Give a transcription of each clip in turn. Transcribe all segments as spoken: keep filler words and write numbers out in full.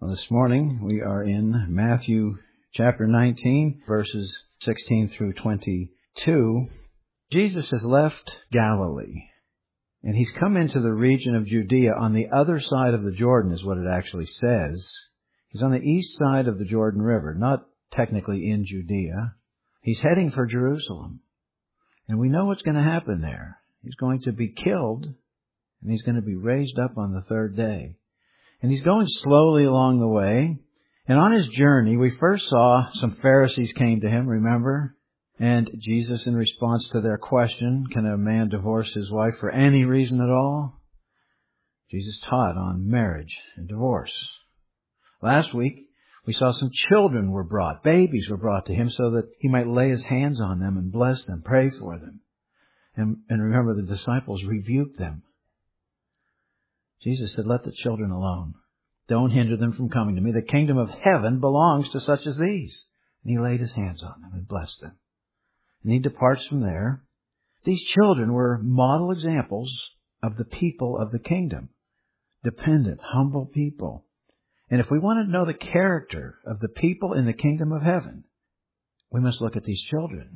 Well, this morning we are in Matthew chapter nineteen, verses sixteen through twenty-two. Jesus has left Galilee, and he's come into the region of Judea on the other side of the Jordan, is what it actually says. He's on the east side of the Jordan River, not technically in Judea. He's heading for Jerusalem, and we know what's going to happen there. He's going to be killed, and he's going to be raised up on the third day. And he's going slowly along the way. And on his journey, we first saw some Pharisees came to him, remember? And Jesus, in response to their question, can a man divorce his wife for any reason at all? Jesus taught on marriage and divorce. Last week, we saw some children were brought, babies were brought to him so that he might lay his hands on them and bless them, pray for them. And, and remember, the disciples rebuked them. Jesus said, let the children alone. Don't hinder them from coming to me. The kingdom of heaven belongs to such as these. And he laid his hands on them and blessed them. And he departs from there. These children were model examples of the people of the kingdom. Dependent, humble people. And if we want to know the character of the people in the kingdom of heaven, we must look at these children.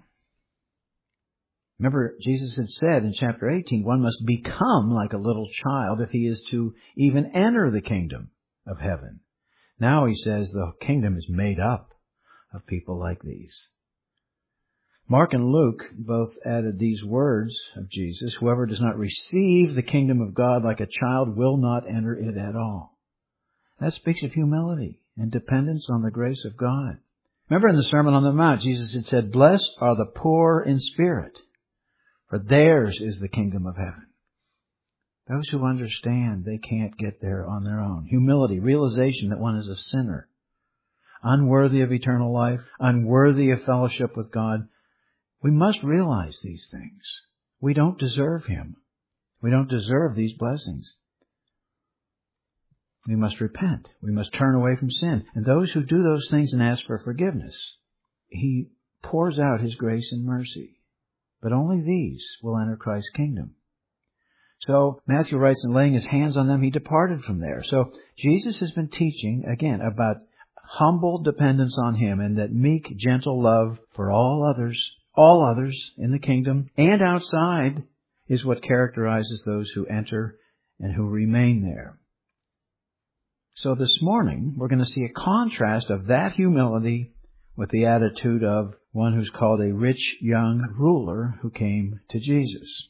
Remember, Jesus had said in chapter eighteen, one must become like a little child if he is to even enter the kingdom of heaven. Now he says the kingdom is made up of people like these. Mark and Luke both added these words of Jesus, whoever does not receive the kingdom of God like a child will not enter it at all. That speaks of humility and dependence on the grace of God. Remember in the Sermon on the Mount, Jesus had said, blessed are the poor in spirit, for theirs is the kingdom of heaven. Those who understand they can't get there on their own. Humility, realization that one is a sinner, unworthy of eternal life, unworthy of fellowship with God. We must realize these things. We don't deserve Him. We don't deserve these blessings. We must repent. We must turn away from sin. And those who do those things and ask for forgiveness, He pours out His grace and mercy. But only these will enter Christ's kingdom. So Matthew writes, and laying his hands on them, he departed from there. So Jesus has been teaching, again, about humble dependence on Him and that meek, gentle love for all others, all others in the kingdom and outside is what characterizes those who enter and who remain there. So this morning, we're going to see a contrast of that humility with the attitude of one who's called a rich young ruler who came to Jesus.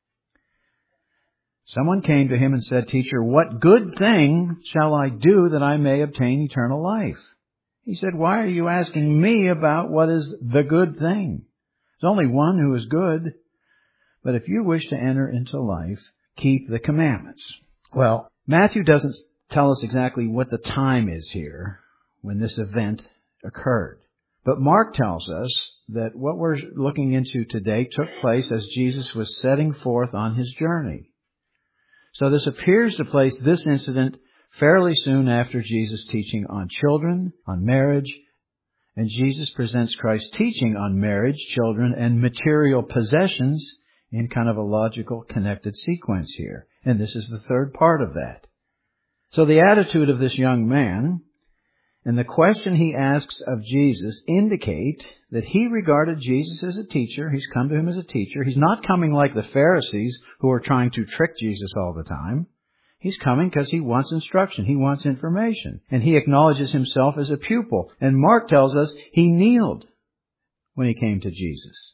Someone came to him and said, Teacher, what good thing shall I do that I may obtain eternal life? He said, why are you asking me about what is the good thing? There's only one who is good. But if you wish to enter into life, keep the commandments. Well, Matthew doesn't tell us exactly what the time is here when this event occurred. But Mark tells us that what we're looking into today took place as Jesus was setting forth on His journey. So this appears to place this incident fairly soon after Jesus' teaching on children, on marriage, and Jesus presents Christ's teaching on marriage, children, and material possessions in kind of a logical connected sequence here. And this is the third part of that. So the attitude of this young man and the question he asks of Jesus indicate that he regarded Jesus as a teacher. He's come to Him as a teacher. He's not coming like the Pharisees who are trying to trick Jesus all the time. He's coming because he wants instruction. He wants information. And he acknowledges himself as a pupil. And Mark tells us he kneeled when he came to Jesus.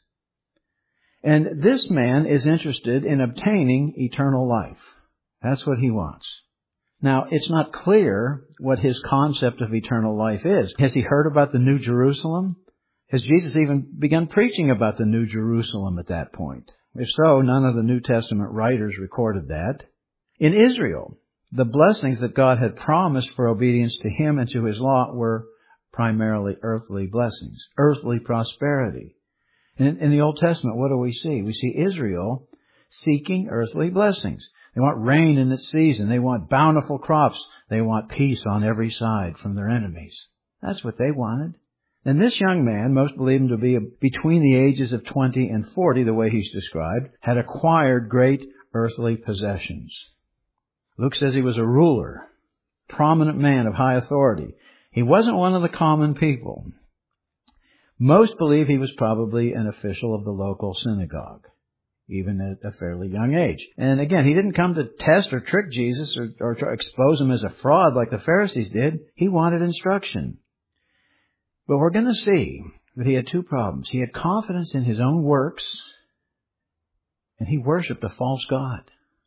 And this man is interested in obtaining eternal life. That's what he wants. Now, it's not clear what his concept of eternal life is. Has he heard about the New Jerusalem? Has Jesus even begun preaching about the New Jerusalem at that point? If so, none of the New Testament writers recorded that. In Israel, the blessings that God had promised for obedience to Him and to His law were primarily earthly blessings, earthly prosperity. In, in the Old Testament, what do we see? We see Israel seeking earthly blessings. They want rain in its season. They want bountiful crops. They want peace on every side from their enemies. That's what they wanted. And this young man, most believe him to be between the ages of twenty and forty, the way he's described, had acquired great earthly possessions. Luke says he was a ruler. prominent man of high authority. He wasn't one of the common people. Most believe he was probably an official of the local synagogue, even at a fairly young age. And again, he didn't come to test or trick Jesus or, or to expose him as a fraud like the Pharisees did. He wanted instruction. But we're going to see that he had two problems. He had confidence in his own works, and he worshipped a false god.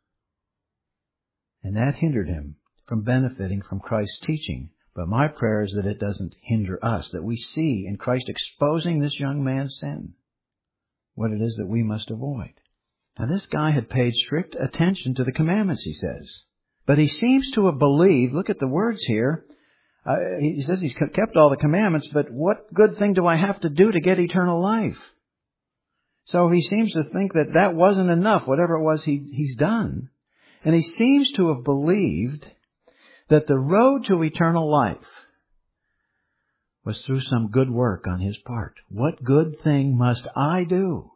And that hindered him from benefiting from Christ's teaching. But my prayer is that it doesn't hinder us, that we see in Christ exposing this young man's sin what it is that we must avoid. Now, this guy had paid strict attention to the commandments, he says. But he seems to have believed, look at the words here, uh, he says he's kept all the commandments, but what good thing do I have to do to get eternal life? So he seems to think that that wasn't enough, whatever it was he, he's done. And he seems to have believed that the road to eternal life was through some good work on his part. What good thing must I do?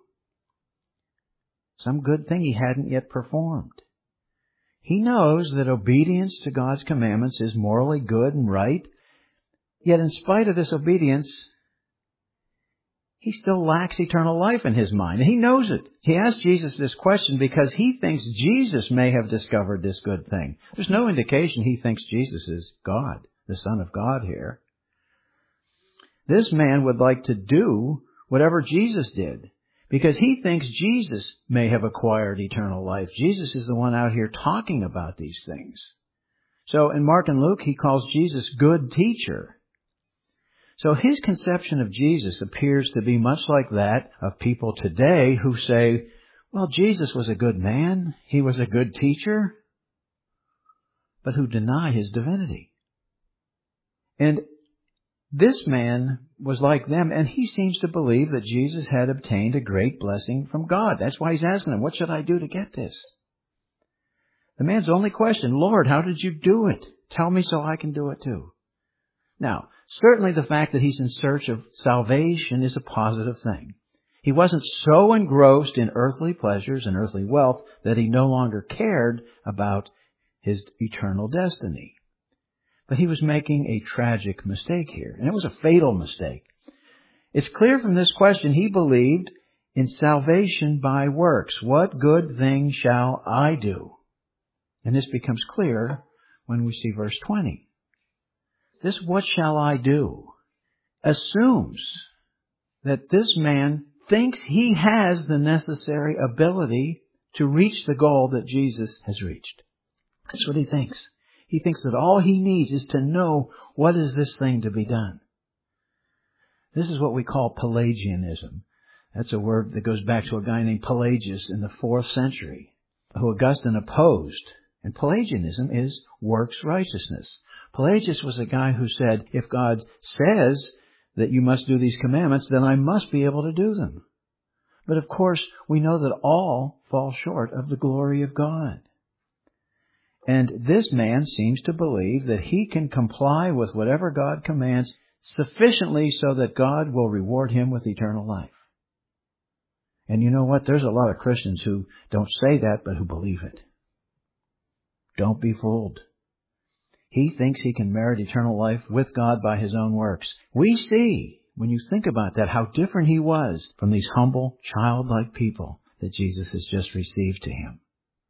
Some good thing he hadn't yet performed. He knows that obedience to God's commandments is morally good and right, yet in spite of this obedience, he still lacks eternal life in his mind. And he knows it. He asked Jesus this question because he thinks Jesus may have discovered this good thing. There's no indication he thinks Jesus is God, the Son of God here. This man would like to do whatever Jesus did because he thinks Jesus may have acquired eternal life. Jesus is the one out here talking about these things. So in Mark and Luke, he calls Jesus good teacher. So his conception of Jesus appears to be much like that of people today who say, well, Jesus was a good man, he was a good teacher, but who deny his divinity. And this man was like them, and he seems to believe that Jesus had obtained a great blessing from God. That's why he's asking him, what should I do to get this? The man's only question, Lord, how did you do it? Tell me so I can do it too. Now, certainly the fact that he's in search of salvation is a positive thing. He wasn't so engrossed in earthly pleasures and earthly wealth that he no longer cared about his eternal destiny. But he was making a tragic mistake here, and it was a fatal mistake. It's clear from this question he believed in salvation by works. What good thing shall I do? And this becomes clear when we see verse twenty. This what shall I do assumes that this man thinks he has the necessary ability to reach the goal that Jesus has reached. That's what he thinks. He thinks that all he needs is to know what is this thing to be done. This is what we call Pelagianism. That's a word that goes back to a guy named Pelagius in the fourth century, who Augustine opposed. And Pelagianism is works righteousness. Pelagius was a guy who said, if God says that you must do these commandments, then I must be able to do them. But of course, we know that all fall short of the glory of God. And this man seems to believe that he can comply with whatever God commands sufficiently so that God will reward him with eternal life. And you know what? There's a lot of Christians who don't say that, but who believe it. Don't be fooled. He thinks he can merit eternal life with God by his own works. We see, when you think about that, how different he was from these humble, childlike people that Jesus has just received to him.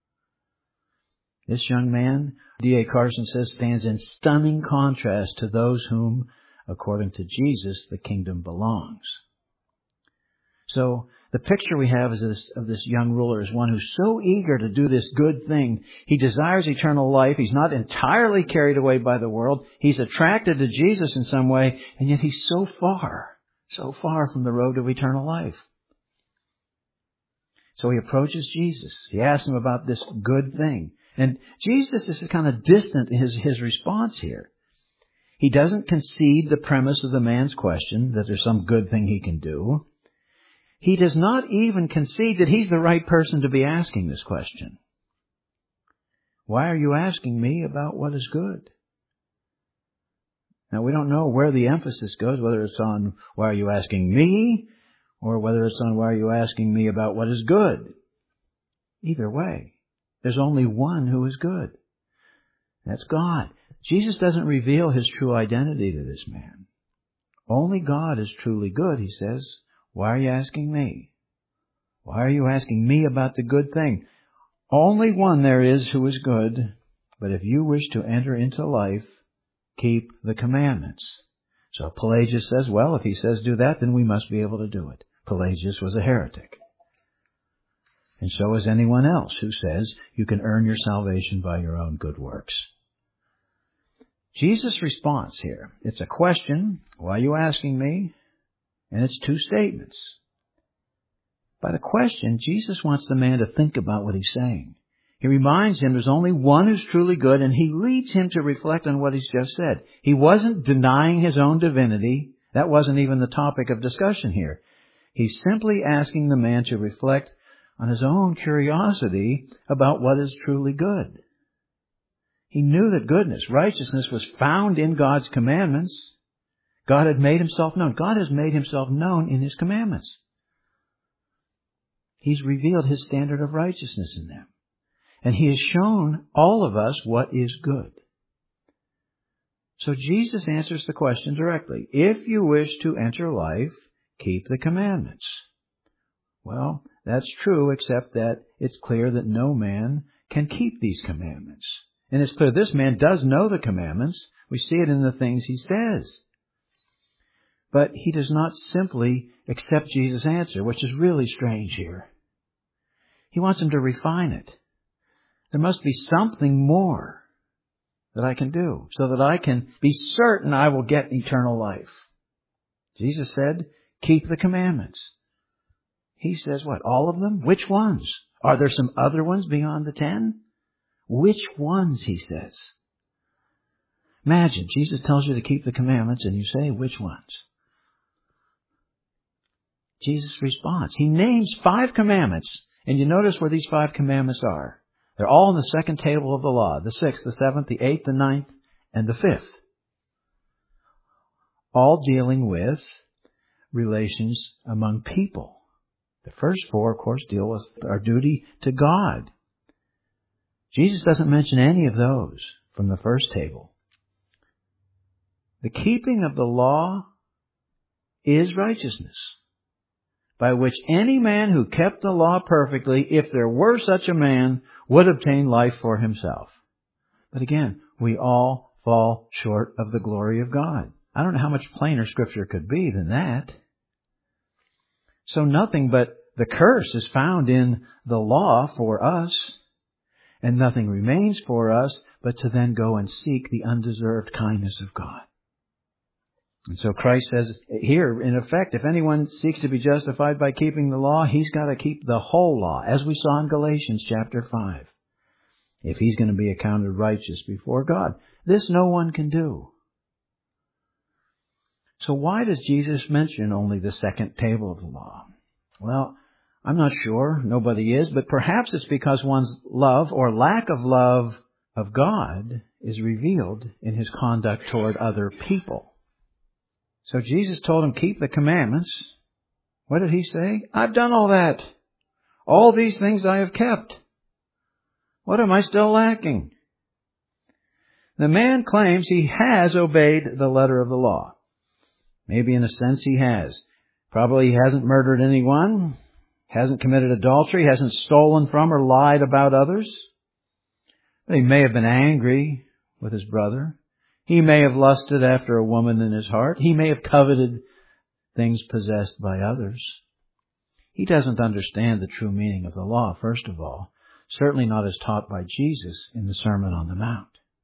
This young man, D A Carson says, stands in stunning contrast to those whom, according to Jesus, the kingdom belongs. So, the picture we have is this, of this young ruler is one who's so eager to do this good thing. He desires eternal life. He's not entirely carried away by the world. He's attracted to Jesus in some way, and yet he's so far, so far from the road to eternal life. So he approaches Jesus. He asks him about this good thing. And Jesus is kind of distant in his, his response here. He doesn't concede the premise of the man's question, that there's some good thing he can do. He does not even concede that he's the right person to be asking this question. Why are you asking me about what is good? Now, we don't know where the emphasis goes, whether it's on why are you asking me, or whether it's on why are you asking me about what is good. Either way, there's only one who is good. That's God. Jesus doesn't reveal his true identity to this man. Only God is truly good, he says. Why are you asking me? Why are you asking me about the good thing? Only one there is who is good, but if you wish to enter into life, keep the commandments. So Pelagius says, well, if he says do that, then we must be able to do it. Pelagius was a heretic. And so is anyone else who says you can earn your salvation by your own good works. Jesus' response here, it's a question, why are you asking me? And it's two statements. By the question, Jesus wants the man to think about what he's saying. He reminds him there's only one who's truly good, and he leads him to reflect on what he's just said. He wasn't denying his own divinity. That wasn't even the topic of discussion here. He's simply asking the man to reflect on his own curiosity about what is truly good. He knew that goodness, righteousness was found in God's commandments. God had made himself known. God has made himself known in his commandments. He's revealed his standard of righteousness in them. And he has shown all of us what is good. So Jesus answers the question directly. If you wish to enter life, keep the commandments. Well, that's true, except that it's clear that no man can keep these commandments. And it's clear this man does know the commandments. We see it in the things he says. But he does not simply accept Jesus' answer, which is really strange here. He wants him to refine it. There must be something more that I can do so that I can be certain I will get eternal life. Jesus said, keep the commandments. He says what? All of them? Which ones? Are there some other ones beyond the ten? Which ones, he says. Imagine, Jesus tells you to keep the commandments and you say, which ones? Jesus responds. He names five commandments. And you notice where these five commandments are. They're all in the second table of the law. The sixth, the seventh, the eighth, the ninth, and the fifth. All dealing with relations among people. The first four, of course, deal with our duty to God. Jesus doesn't mention any of those from the first table. The keeping of the law is righteousness, by which any man who kept the law perfectly, if there were such a man, would obtain life for himself. But again, we all fall short of the glory of God. I don't know how much plainer Scripture could be than that. So nothing but the curse is found in the law for us, and nothing remains for us but to then go and seek the undeserved kindness of God. And so Christ says here, in effect, if anyone seeks to be justified by keeping the law, he's got to keep the whole law, as we saw in Galatians chapter five, if he's going to be accounted righteous before God. This no one can do. So why does Jesus mention only the second table of the law? Well, I'm not sure. Nobody is. But perhaps it's because one's love or lack of love of God is revealed in his conduct toward other people. So Jesus told him, keep the commandments. What did he say? I've done all that. All these things I have kept. What am I still lacking? The man claims he has obeyed the letter of the law. Maybe in a sense he has. Probably he hasn't murdered anyone, hasn't committed adultery, hasn't stolen from or lied about others. But he may have been angry with his brother. He may have lusted after a woman in his heart. He may have coveted things possessed by others. He doesn't understand the true meaning of the law, first of all. Certainly not as taught by Jesus in the Sermon on the Mount.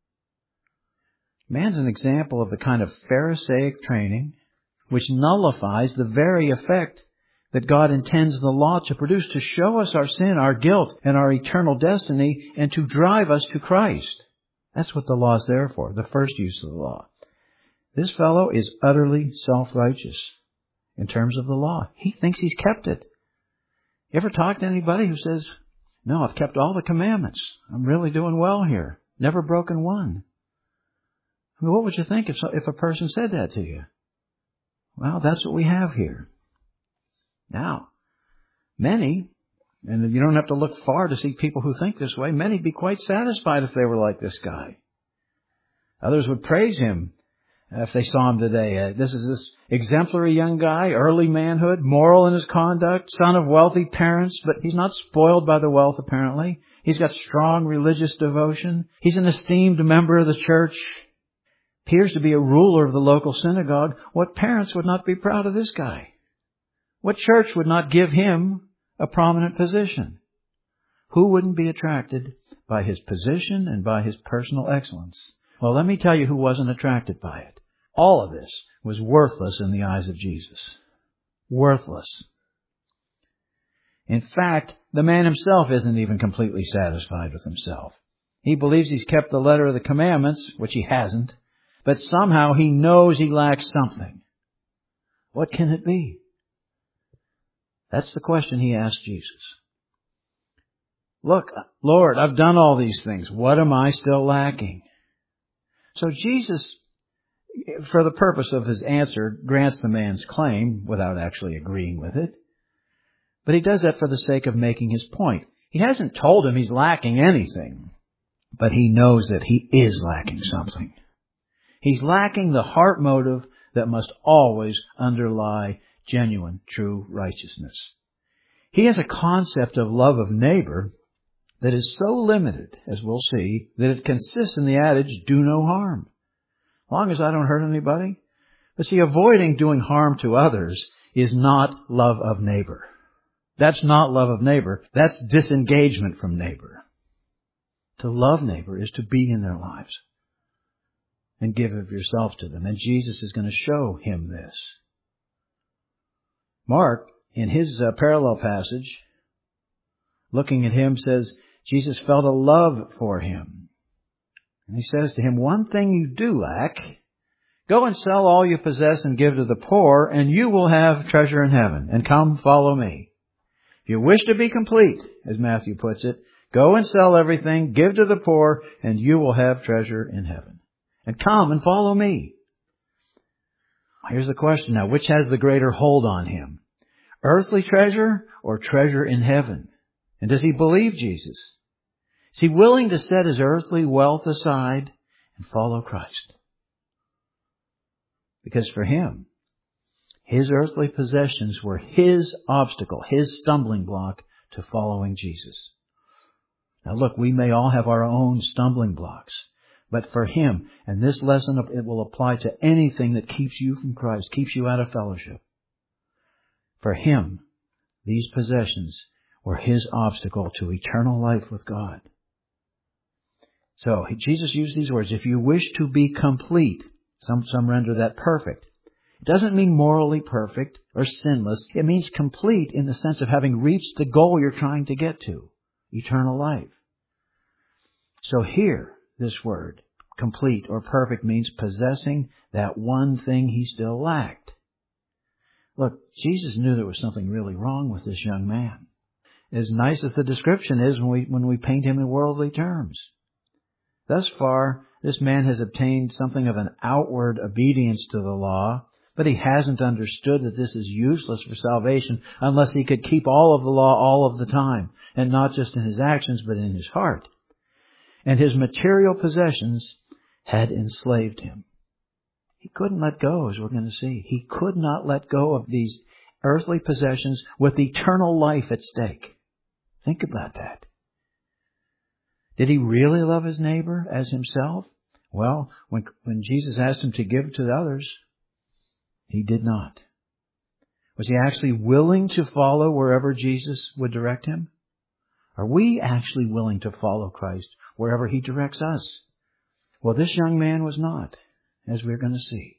Man's an example of the kind of Pharisaic training which nullifies the very effect that God intends the law to produce, to show us our sin, our guilt, and our eternal destiny, and to drive us to Christ. That's what the law is there for, the first use of the law. This fellow is utterly self-righteous in terms of the law. He thinks he's kept it. You ever talk to anybody who says, no, I've kept all the commandments. I'm really doing well here. Never broken one. I mean, what would you think if, if a person said that to you? Well, that's what we have here. Now, many, and you don't have to look far to see people who think this way, many be quite satisfied if they were like this guy. Others would praise him if they saw him today. Uh, this is this exemplary young guy, early manhood, moral in his conduct, son of wealthy parents, but he's not spoiled by the wealth apparently. He's got strong religious devotion. He's an esteemed member of the church. Appears to be a ruler of the local synagogue. What parents would not be proud of this guy? What church would not give him a prominent position? Who wouldn't be attracted by his position and by his personal excellence? Well, let me tell you who wasn't attracted by it. All of this was worthless in the eyes of Jesus. Worthless. In fact, the man himself isn't even completely satisfied with himself. He believes he's kept the letter of the commandments, which he hasn't, but somehow he knows he lacks something. What can it be? That's the question he asked Jesus. Look, Lord, I've done all these things. What am I still lacking? So Jesus, for the purpose of his answer, grants the man's claim without actually agreeing with it. But he does that for the sake of making his point. He hasn't told him he's lacking anything, but he knows that he is lacking something. He's lacking the heart motive that must always underlie genuine, true righteousness. He has a concept of love of neighbor that is so limited, as we'll see, that it consists in the adage, do no harm. As long as I don't hurt anybody. But see, avoiding doing harm to others is not love of neighbor. That's not love of neighbor. That's disengagement from neighbor. To love neighbor is to be in their lives and give of yourself to them. And Jesus is going to show him this. Mark, in his uh, parallel passage, looking at him, says, Jesus felt a love for him. And he says to him, one thing you do lack, go and sell all you possess and give to the poor, and you will have treasure in heaven. And come, follow me. If you wish to be complete, as Matthew puts it, go and sell everything, give to the poor, and you will have treasure in heaven. And come and follow me. Here's the question now, which has the greater hold on him? Earthly treasure or treasure in heaven? And does he believe Jesus? Is he willing to set his earthly wealth aside and follow Christ? Because for him, his earthly possessions were his obstacle, his stumbling block to following Jesus. Now look, we may all have our own stumbling blocks, but for him, and this lesson, it will apply to anything that keeps you from Christ, keeps you out of fellowship. For him, these possessions were his obstacle to eternal life with God. So Jesus used these words, if you wish to be complete, some, some render that perfect. It doesn't mean morally perfect or sinless. It means complete in the sense of having reached the goal you're trying to get to, eternal life. So here, this word, complete or perfect, means possessing that one thing he still lacked. Look, Jesus knew there was something really wrong with this young man. As nice as the description is when we, when we paint him in worldly terms. Thus far, this man has obtained something of an outward obedience to the law, but he hasn't understood that this is useless for salvation unless he could keep all of the law all of the time, and not just in his actions, but in his heart. And his material possessions had enslaved him. He couldn't let go, as we're going to see. He could not let go of these earthly possessions with eternal life at stake. Think about that. Did he really love his neighbor as himself? Well, when, when Jesus asked him to give to others, he did not. Was he actually willing to follow wherever Jesus would direct him? Are we actually willing to follow Christ wherever he directs us? Well, this young man was not, as we're going to see.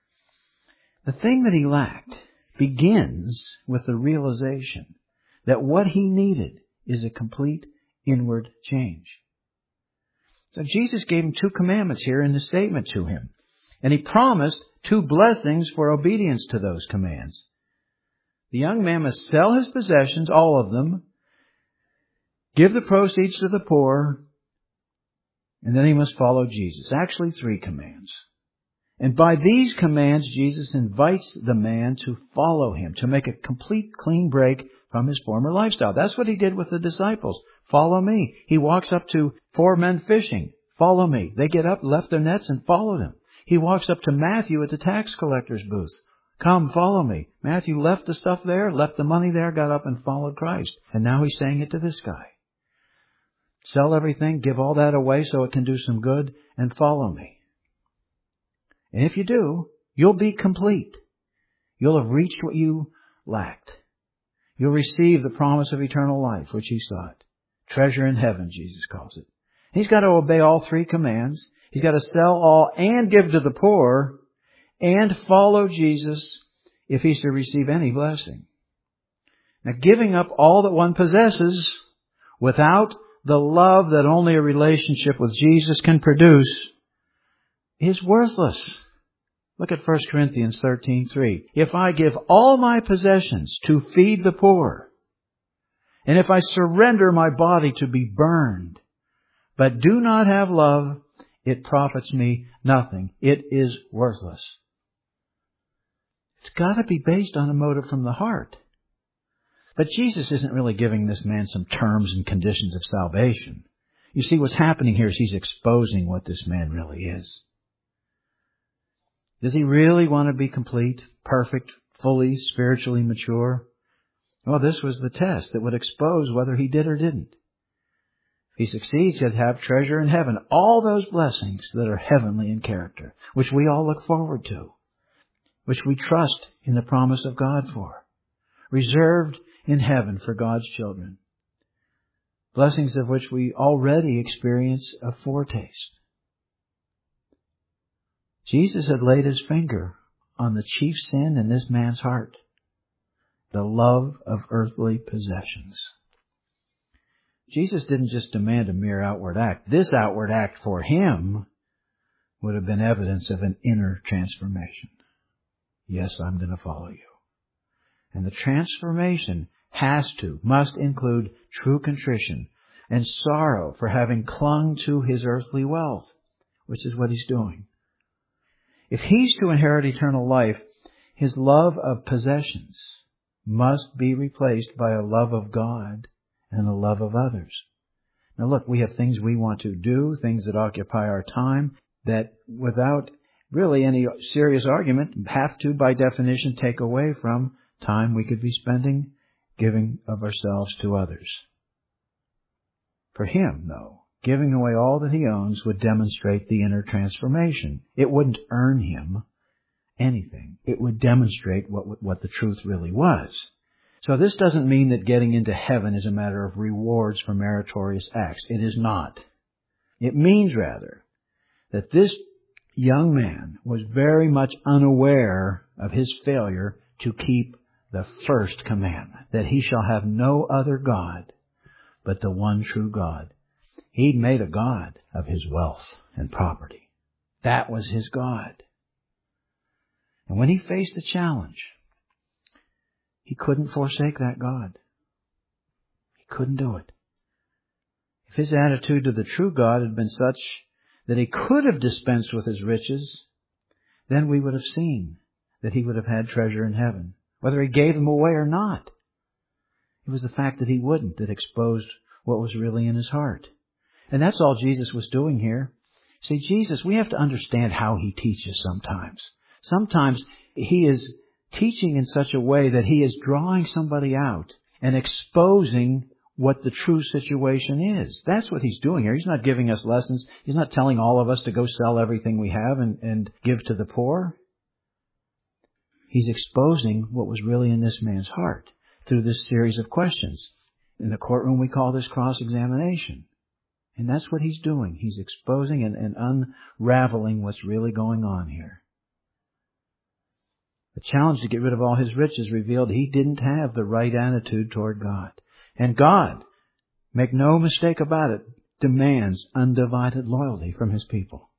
The thing that he lacked begins with the realization that what he needed is a complete inward change. So Jesus gave him two commandments here in the statement to him. And he promised two blessings for obedience to those commands. The young man must sell his possessions, all of them, give the proceeds to the poor, and then he must follow Jesus. Actually, three commands. And by these commands, Jesus invites the man to follow him, to make a complete clean break from his former lifestyle. That's what he did with the disciples. Follow me. He walks up to four men fishing. Follow me. They get up, left their nets, and followed him. He walks up to Matthew at the tax collector's booth. Come, follow me. Matthew left the stuff there, left the money there, got up and followed Christ. And now he's saying it to this guy. Sell everything, give all that away so it can do some good, and follow me. And if you do, you'll be complete. You'll have reached what you lacked. You'll receive the promise of eternal life, which he sought. Treasure in heaven, Jesus calls it. He's got to obey all three commands. He's got to sell all and give to the poor and follow Jesus if he's to receive any blessing. Now, giving up all that one possesses without the love that only a relationship with Jesus can produce is worthless. Look at First Corinthians thirteen three. If I give all my possessions to feed the poor, and if I surrender my body to be burned, but do not have love, it profits me nothing. It is worthless. It's got to be based on a motive from the heart. But Jesus isn't really giving this man some terms and conditions of salvation. You see, what's happening here is he's exposing what this man really is. Does he really want to be complete, perfect, fully spiritually mature? Well, this was the test that would expose whether he did or didn't. If he succeeds, he'll have treasure in heaven. All those blessings that are heavenly in character, which we all look forward to, which we trust in the promise of God for, reserved in heaven for God's children. Blessings of which we already experience a foretaste. Jesus had laid his finger on the chief sin in this man's heart, the love of earthly possessions. Jesus didn't just demand a mere outward act. This outward act for him would have been evidence of an inner transformation. Yes, I'm going to follow you. And the transformation has to, must include true contrition and sorrow for having clung to his earthly wealth, which is what he's doing. If he's to inherit eternal life, his love of possessions must be replaced by a love of God and a love of others. Now look, we have things we want to do, things that occupy our time, that without really any serious argument have to, by definition, take away from time we could be spending giving of ourselves to others. For him, though, giving away all that he owns would demonstrate the inner transformation. It wouldn't earn him anything. It would demonstrate what, what the truth really was. So this doesn't mean that getting into heaven is a matter of rewards for meritorious acts. It is not. It means, rather, that this young man was very much unaware of his failure to keep the first commandment, that he shall have no other God but the one true God. He'd made a god of his wealth and property. That was his God. And when he faced the challenge, he couldn't forsake that God. He couldn't do it. If his attitude to the true God had been such that he could have dispensed with his riches, then we would have seen that he would have had treasure in heaven, whether he gave them away or not. It was the fact that he wouldn't that exposed what was really in his heart. And that's all Jesus was doing here. See, Jesus, we have to understand how he teaches sometimes. Sometimes he is teaching in such a way that he is drawing somebody out and exposing what the true situation is. That's what he's doing here. He's not giving us lessons. He's not telling all of us to go sell everything we have and, and give to the poor. He's exposing what was really in this man's heart through this series of questions. In the courtroom, we call this cross-examination. And that's what he's doing. He's exposing and, and unraveling what's really going on here. The challenge to get rid of all his riches revealed he didn't have the right attitude toward God. And God, make no mistake about it, demands undivided loyalty from his people.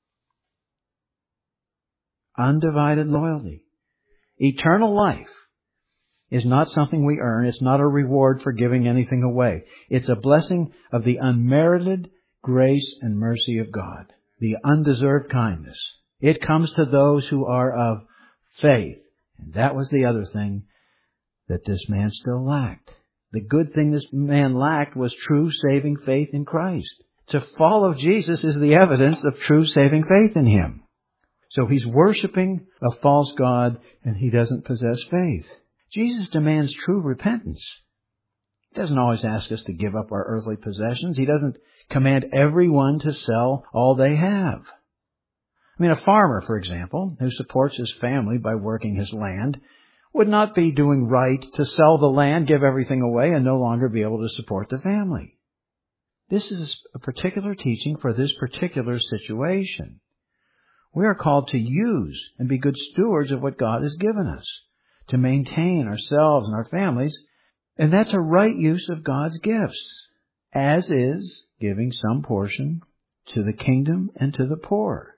Undivided loyalty. Eternal life is not something we earn. It's not a reward for giving anything away. It's a blessing of the unmerited grace and mercy of God, the undeserved kindness. It comes to those who are of faith. And that was the other thing that this man still lacked. The good thing this man lacked was true saving faith in Christ. To follow Jesus is the evidence of true saving faith in Him. So he's worshiping a false god and he doesn't possess faith. Jesus demands true repentance. He doesn't always ask us to give up our earthly possessions. He doesn't command everyone to sell all they have. I mean, a farmer, for example, who supports his family by working his land, would not be doing right to sell the land, give everything away, and no longer be able to support the family. This is a particular teaching for this particular situation. We are called to use and be good stewards of what God has given us, to maintain ourselves and our families, and that's a right use of God's gifts, as is giving some portion to the kingdom and to the poor.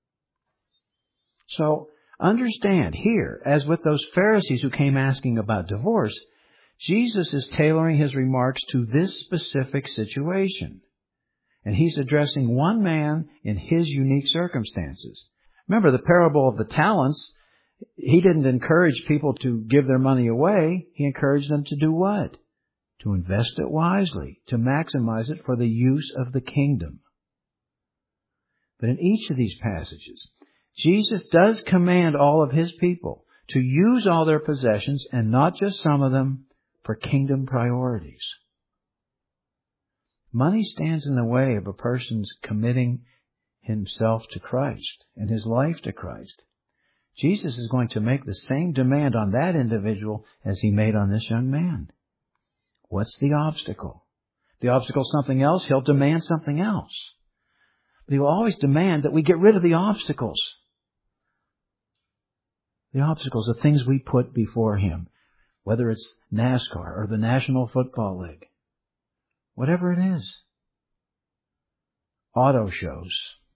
So, understand here, as with those Pharisees who came asking about divorce, Jesus is tailoring His remarks to this specific situation. And He's addressing one man in his unique circumstances. Remember, the parable of the talents, He didn't encourage people to give their money away. He encouraged them to do what? To invest it wisely, to maximize it for the use of the kingdom. But in each of these passages, Jesus does command all of His people to use all their possessions, and not just some of them, for kingdom priorities. Money stands in the way of a person's committing himself to Christ and his life to Christ. Jesus is going to make the same demand on that individual as He made on this young man. What's the obstacle? If the obstacle is something else, He'll demand something else. But He will always demand that we get rid of the obstacles. The obstacles are things we put before Him, whether it's NASCAR or the National Football League. Whatever it is. Auto shows.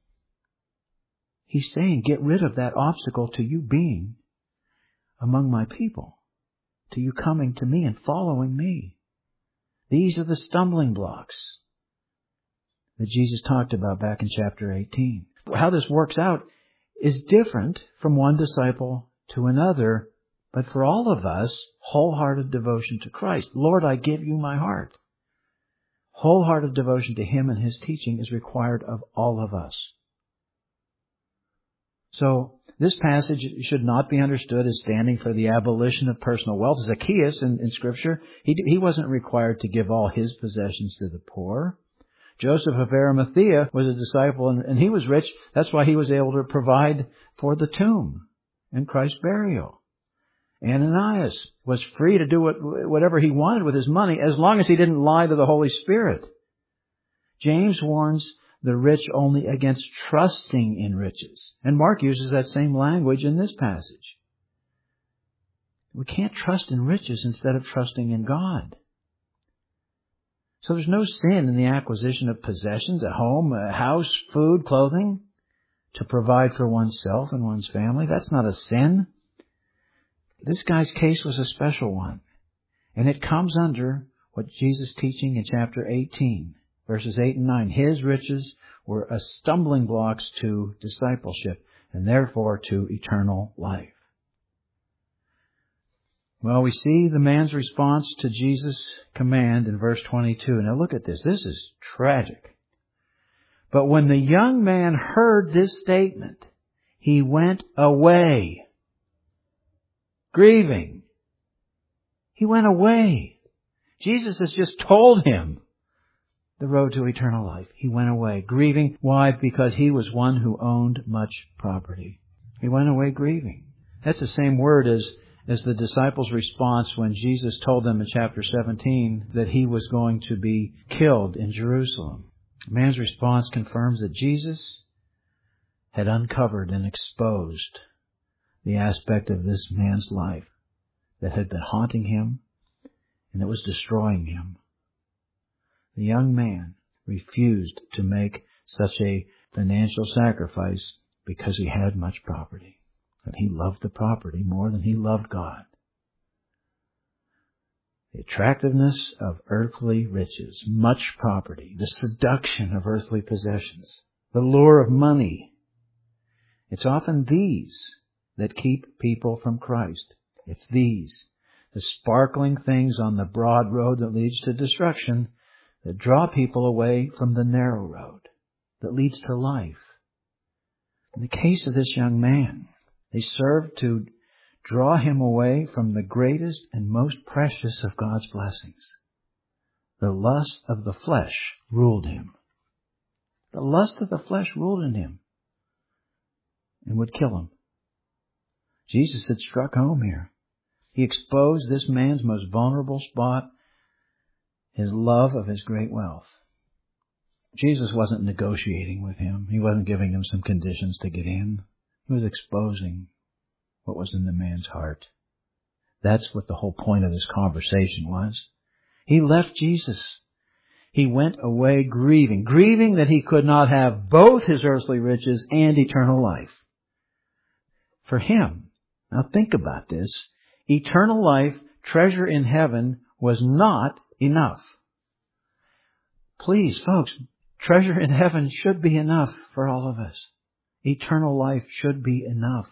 He's saying, get rid of that obstacle to you being among my people, to you coming to me and following me. These are the stumbling blocks that Jesus talked about back in chapter eighteen. How this works out is different from one disciple to another, but for all of us, wholehearted devotion to Christ. Lord, I give you my heart. Wholehearted devotion to Him and His teaching is required of all of us. So, this passage should not be understood as standing for the abolition of personal wealth. Zacchaeus in, in Scripture, he, he wasn't required to give all his possessions to the poor. Joseph of Arimathea was a disciple and, and he was rich. That's why he was able to provide for the tomb and Christ's burial. Ananias was free to do what, whatever he wanted with his money as long as he didn't lie to the Holy Spirit. James warns the rich only against trusting in riches. And Mark uses that same language in this passage. We can't trust in riches instead of trusting in God. So there's no sin in the acquisition of possessions, a home, a house, food, clothing, to provide for oneself and one's family. That's not a sin. This guy's case was a special one. And it comes under what Jesus is teaching in chapter eighteen, verses eight and nine. His riches were a stumbling blocks to discipleship and therefore to eternal life. Well, we see the man's response to Jesus' command in verse twenty-two. Now look at this. This is tragic. But when the young man heard this statement, he went away, grieving. He went away. Jesus has just told him the road to eternal life. He went away, grieving. Why? Because he was one who owned much property. He went away grieving. That's the same word as, as the disciples' response when Jesus told them in chapter seventeen that He was going to be killed in Jerusalem. Man's response confirms that Jesus had uncovered and exposed the aspect of this man's life that had been haunting him and that was destroying him. The young man refused to make such a financial sacrifice because he had much property. And he loved the property more than he loved God. The attractiveness of earthly riches, much property, the seduction of earthly possessions, the lure of money. It's often these that keep people from Christ. It's these, the sparkling things on the broad road that leads to destruction, that draw people away from the narrow road that leads to life. In the case of this young man, they served to draw him away from the greatest and most precious of God's blessings. The lust of the flesh ruled him. The lust of the flesh ruled in him and would kill him. Jesus had struck home here. He exposed this man's most vulnerable spot, his love of his great wealth. Jesus wasn't negotiating with him. He wasn't giving him some conditions to get in. He was exposing what was in the man's heart. That's what the whole point of this conversation was. He left Jesus. He went away grieving, grieving that he could not have both his earthly riches and eternal life. For him, now think about this, eternal life, treasure in heaven, was not enough. Please, folks, treasure in heaven should be enough for all of us. Eternal life should be enough.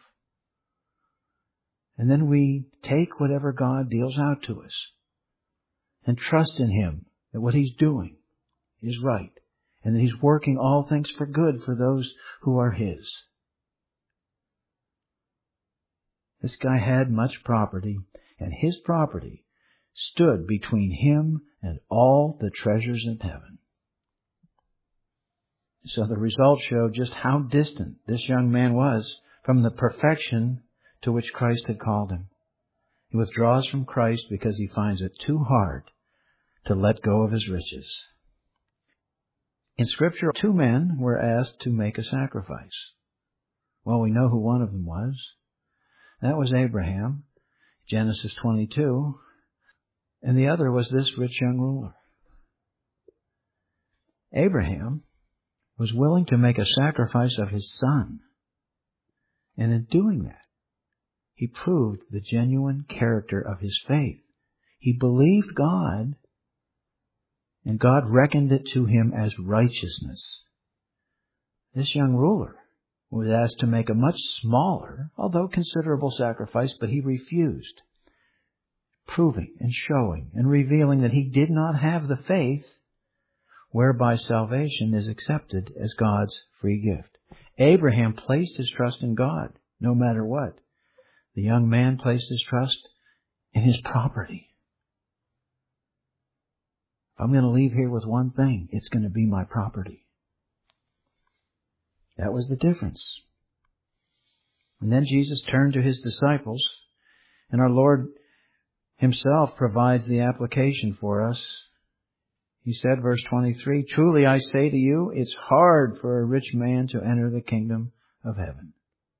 And then we take whatever God deals out to us and trust in Him that what He's doing is right and that He's working all things for good for those who are His. This guy had much property, and his property stood between him and all the treasures in heaven. So the results show just how distant this young man was from the perfection to which Christ had called him. He withdraws from Christ because he finds it too hard to let go of his riches. In Scripture, two men were asked to make a sacrifice. Well, we know who one of them was. That was Abraham, Genesis twenty-two, and the other was this rich young ruler. Abraham was willing to make a sacrifice of his son, and in doing that, he proved the genuine character of his faith. He believed God, and God reckoned it to him as righteousness. This young ruler was asked to make a much smaller, although considerable sacrifice, but he refused, proving and showing and revealing that he did not have the faith whereby salvation is accepted as God's free gift. Abraham placed his trust in God, no matter what. The young man placed his trust in his property. If I'm going to leave here with one thing, it's going to be my property. That was the difference. And then Jesus turned to His disciples, and our Lord Himself provides the application for us. He said, verse twenty-three, "Truly I say to you, it's hard for a rich man to enter the kingdom of heaven."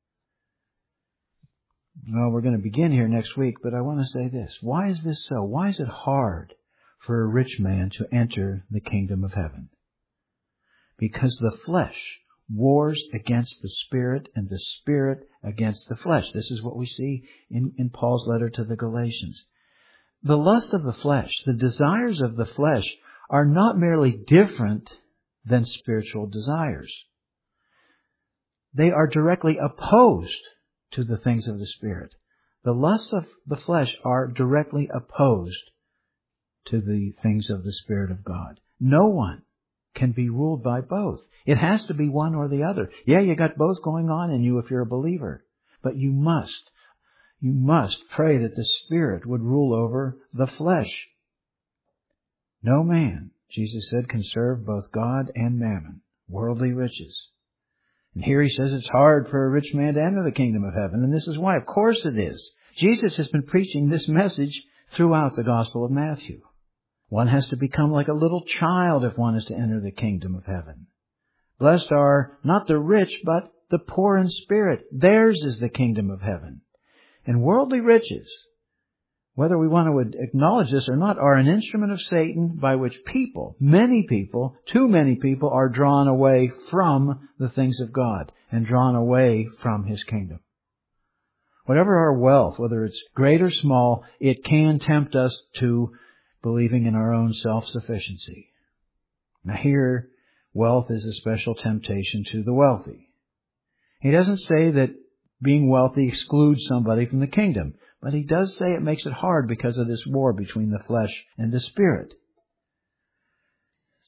Well, we're going to begin here next week, but I want to say this. Why is this so? Why is it hard for a rich man to enter the kingdom of heaven? Because the flesh wars against the Spirit, and the Spirit against the flesh. This is what we see in, in Paul's letter to the Galatians. The lust of the flesh, the desires of the flesh, are not merely different than spiritual desires. They are directly opposed to the things of the Spirit. The lusts of the flesh are directly opposed to the things of the Spirit of God. No one can be ruled by both. It has to be one or the other. Yeah, you got both going on in you if you're a believer. But you must, you must pray that the Spirit would rule over the flesh. No man, Jesus said, can serve both God and mammon, worldly riches. And here He says it's hard for a rich man to enter the kingdom of heaven. And this is why. Of course it is. Jesus has been preaching this message throughout the Gospel of Matthew. One has to become like a little child if one is to enter the kingdom of heaven. Blessed are not the rich, but the poor in spirit. Theirs is the kingdom of heaven. And worldly riches, whether we want to acknowledge this or not, are an instrument of Satan by which people, many people, too many people, are drawn away from the things of God and drawn away from His kingdom. Whatever our wealth, whether it's great or small, it can tempt us to believing in our own self-sufficiency. Now here, wealth is a special temptation to the wealthy. He doesn't say that being wealthy excludes somebody from the kingdom, but He does say it makes it hard because of this war between the flesh and the Spirit.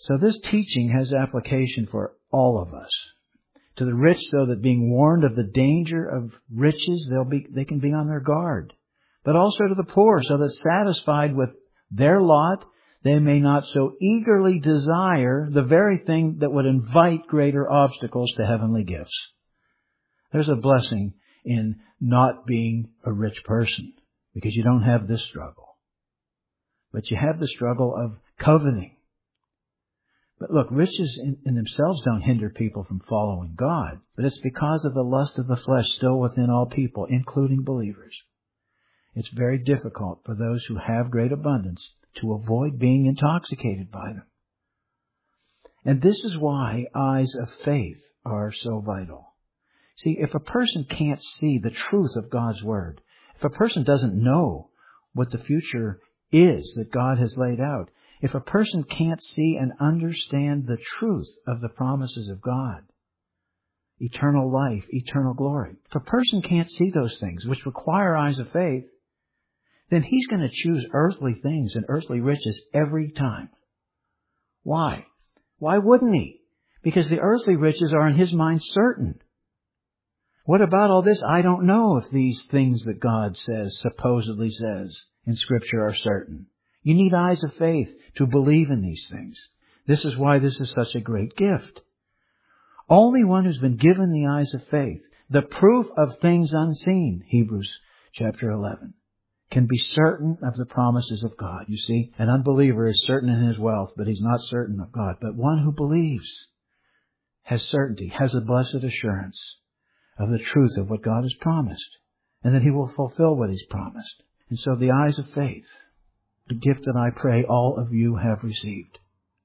So this teaching has application for all of us. To the rich, so that being warned of the danger of riches, they'll be, they can be on their guard. But also to the poor, so that satisfied with their lot, they may not so eagerly desire the very thing that would invite greater obstacles to heavenly gifts. There's a blessing in not being a rich person, because you don't have this struggle. But you have the struggle of coveting. But look, riches in, in themselves don't hinder people from following God, but it's because of the lust of the flesh still within all people, including believers. It's very difficult for those who have great abundance to avoid being intoxicated by them. And this is why eyes of faith are so vital. See, if a person can't see the truth of God's Word, if a person doesn't know what the future is that God has laid out, if a person can't see and understand the truth of the promises of God, eternal life, eternal glory, if a person can't see those things, which require eyes of faith, then he's going to choose earthly things and earthly riches every time. Why? Why wouldn't he? Because the earthly riches are in his mind certain. What about all this? I don't know if these things that God says, supposedly says in Scripture are certain. You need eyes of faith to believe in these things. This is why this is such a great gift. Only one who's been given the eyes of faith, the proof of things unseen, Hebrews chapter eleven, can be certain of the promises of God. You see, an unbeliever is certain in his wealth, but he's not certain of God. But one who believes has certainty, has a blessed assurance of the truth of what God has promised, and that He will fulfill what He's promised. And so the eyes of faith, the gift that I pray all of you have received.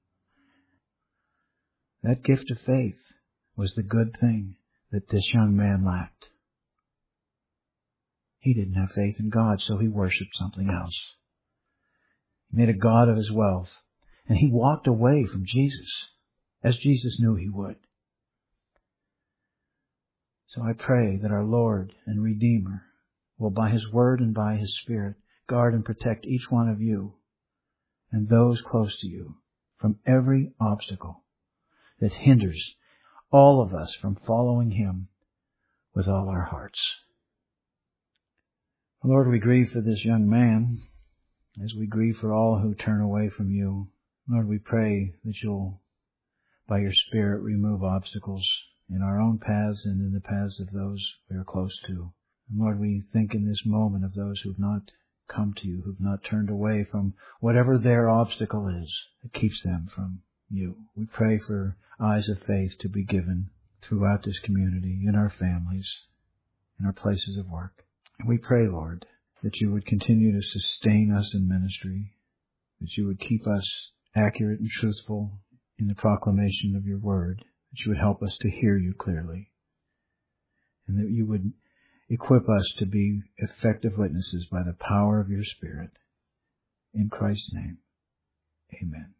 That gift of faith was the good thing that this young man lacked. He didn't have faith in God, so he worshipped something else. He made a god of his wealth, and he walked away from Jesus, as Jesus knew he would. So I pray that our Lord and Redeemer will, by His Word and by His Spirit, guard and protect each one of you and those close to you from every obstacle that hinders all of us from following Him with all our hearts. Lord, we grieve for this young man as we grieve for all who turn away from You. Lord, we pray that You'll, by Your Spirit, remove obstacles in our own paths and in the paths of those we are close to. And Lord, we think in this moment of those who've not come to You, who've not turned away from whatever their obstacle is that keeps them from You. We pray for eyes of faith to be given throughout this community, in our families, in our places of work. And we pray, Lord, that You would continue to sustain us in ministry, that You would keep us accurate and truthful in the proclamation of Your Word, that You would help us to hear You clearly, and that You would equip us to be effective witnesses by the power of Your Spirit. In Christ's name, amen.